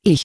Ich,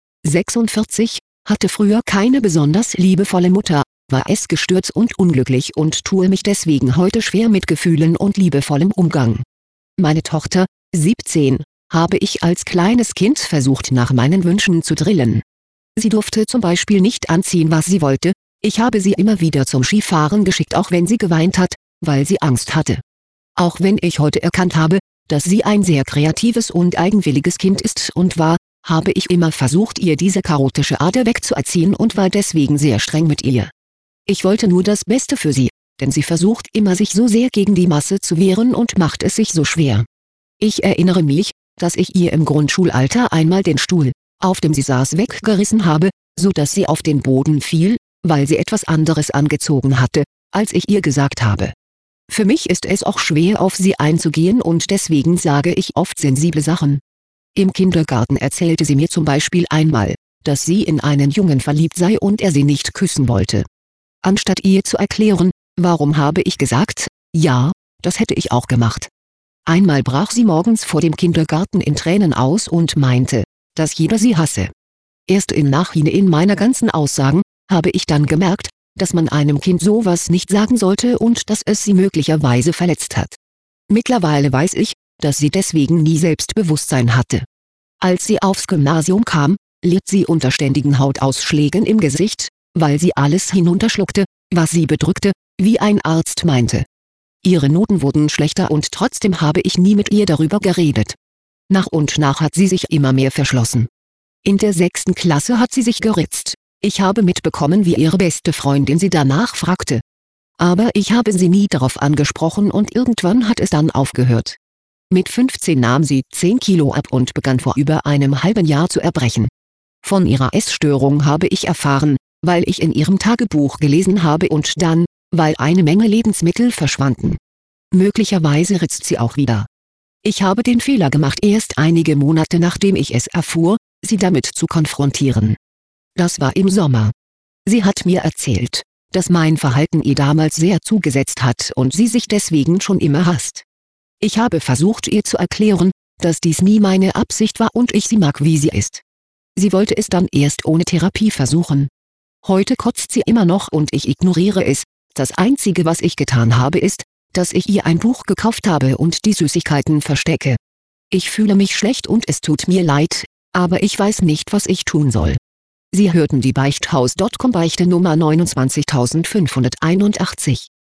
46, hatte früher keine besonders liebevolle Mutter, war essgestört und unglücklich und tue mich deswegen heute schwer mit Gefühlen und liebevollem Umgang. Meine Tochter, 17, habe ich als kleines Kind versucht nach meinen Wünschen zu drillen. Sie durfte zum Beispiel nicht anziehen, was sie wollte, ich habe sie immer wieder zum Skifahren geschickt, auch wenn sie geweint hat, weil sie Angst hatte. Auch wenn ich heute erkannt habe, dass sie ein sehr kreatives und eigenwilliges Kind ist und war, habe ich immer versucht, ihr diese chaotische Ader wegzuerziehen und war deswegen sehr streng mit ihr. Ich wollte nur das Beste für sie, denn sie versucht immer, sich so sehr gegen die Masse zu wehren und macht es sich so schwer. Ich erinnere mich, dass ich ihr im Grundschulalter einmal den Stuhl, auf dem sie saß, weggerissen habe, so dass sie auf den Boden fiel, weil sie etwas anderes angezogen hatte, als ich ihr gesagt habe. Für mich ist es auch schwer, auf sie einzugehen und deswegen sage ich oft sensible Sachen. Im Kindergarten erzählte sie mir zum Beispiel einmal, dass sie in einen Jungen verliebt sei und er sie nicht küssen wollte. Anstatt ihr zu erklären, warum, habe ich gesagt, ja, das hätte ich auch gemacht. Einmal brach sie morgens vor dem Kindergarten in Tränen aus und meinte, dass jeder sie hasse. Erst im Nachhinein in meiner ganzen Aussagen, habe ich dann gemerkt, dass man einem Kind sowas nicht sagen sollte und dass es sie möglicherweise verletzt hat. Mittlerweile weiß ich, dass sie deswegen nie Selbstbewusstsein hatte. Als sie aufs Gymnasium kam, litt sie unter ständigen Hautausschlägen im Gesicht, weil sie alles hinunterschluckte, was sie bedrückte, wie ein Arzt meinte. Ihre Noten wurden schlechter und trotzdem habe ich nie mit ihr darüber geredet. Nach und nach hat sie sich immer mehr verschlossen. In der 6. Klasse hat sie sich geritzt. Ich habe mitbekommen, wie ihre beste Freundin sie danach fragte. Aber ich habe sie nie darauf angesprochen und irgendwann hat es dann aufgehört. Mit 15 nahm sie 10 Kilo ab und begann vor über einem halben Jahr zu erbrechen. Von ihrer Essstörung habe ich erfahren, weil ich in ihrem Tagebuch gelesen habe und dann, weil eine Menge Lebensmittel verschwanden. Möglicherweise ritzt sie auch wieder. Ich habe den Fehler gemacht, erst einige Monate nachdem ich es erfuhr, sie damit zu konfrontieren. Das war im Sommer. Sie hat mir erzählt, dass mein Verhalten ihr damals sehr zugesetzt hat und sie sich deswegen schon immer hasst. Ich habe versucht, ihr zu erklären, dass dies nie meine Absicht war und ich sie mag, wie sie ist. Sie wollte es dann erst ohne Therapie versuchen. Heute kotzt sie immer noch und ich ignoriere es. Das Einzige, was ich getan habe, ist, dass ich ihr ein Buch gekauft habe und die Süßigkeiten verstecke. Ich fühle mich schlecht und es tut mir leid, aber ich weiß nicht, was ich tun soll. Sie hörten die Beichthaus.com Beichte Nummer 29581.